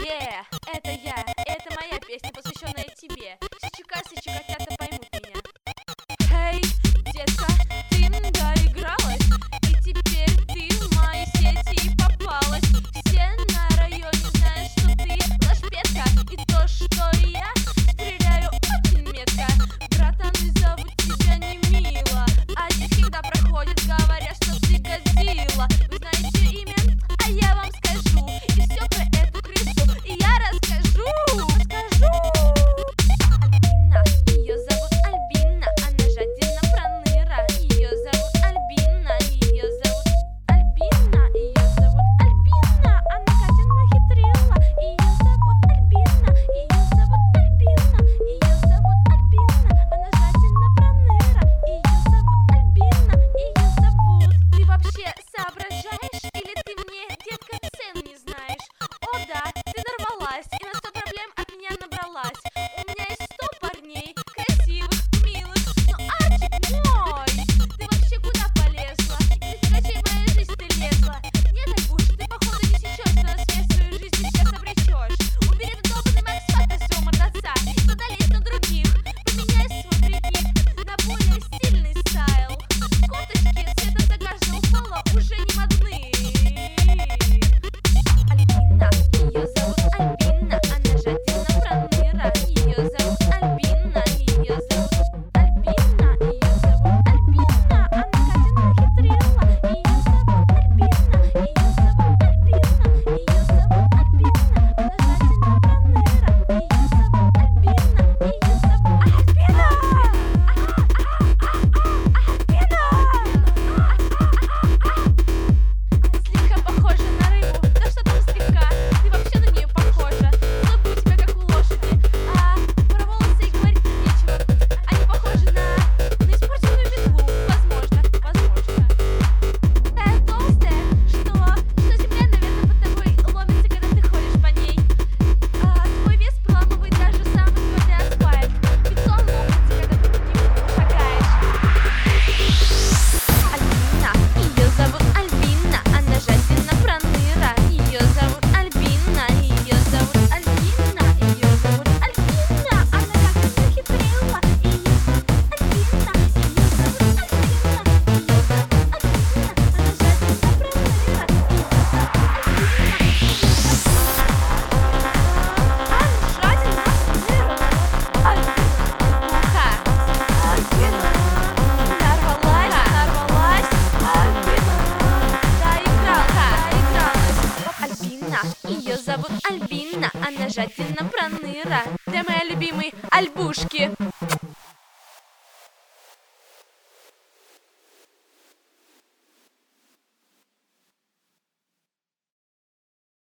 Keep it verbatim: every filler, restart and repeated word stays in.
Yeah, это я, это моя песня, посвященная тебе. Сейчас и чикатята поймут меня. Эй, детка, ты доигралась, и теперь ты в мои сети попалась. Все на районе знают, что ты лошпетка, и то, что я стреляю очень метко. Братаны зовут тебя не Мила, а здесь, когда проходит, говорят, что ты Годзилла. Вы знаете имя, а я вам скажу, и все про эту крысу и я расскажу. Скажу. Альбина, ее зовут Альбина, она жадина проныра. Ее зовут Альбина, ее зовут Альбина, ее зовут Альбина, она гадина хитрила. Ее зовут Альбина, ее зовут Альбина, ее зовут Альбина, она жадина проныра. Ее зовут Альбина, ее зовут. Ты вообще соображаешь или ты мне, детка, цен не знаешь? О да, ты нарвалась и на сто проблем от меня набралась. У меня есть сто парней, красивых, милых, но Арчик мой. Ты вообще куда полезла? Нифига себе в мою жизнь ты лезла. Нет, Альбуша, ты походу не сечешь, но на свет свою жизнь ты сейчас обречешь. Убери в долбанный Макс Факта своего мордоца и подались на других. Поменяй свой прикид на более стильный стайл. Кофточки цвета загаженного пола уже не модны. Альбина, ее зовут Альбина, она жадина проныра. Ее зовут Альбина, ее зовут Альбина, ее зовут Альбина, она гадина хитрила. Ее зовут Альбина, ее зовут Альбина, ее зовут Альбина, она жадина проныра. Ее зовут Альбина, ее зовут Альбина. Слегка похожа на рыбу, да что там слегка, ты вообще на нее похожа. Зубы у тебя как у лошади, а про волосы и говорить нечего. Они похожи на, на испорченную метлу, возможно, возможно. Такая толстая, что, что земля, наверное, под тобой ломится, когда ты ходишь по ней. А твой вес проламывает даже самый твердый асфальт, бетон лопается, когда ты по нему шагаешь. Альбина, ее зовут Альбина, она жадина проныра. Ее зовут Альбина, ее зовут Альбина, ее зовут Альбина, она гадина хитрила. Ее зовут Альбина, ее зовут Альбина, ее зовут Альбина, она жадина проныра. Ее зовут Альбина, она жадина проныра. Для моей любимой Альбушки.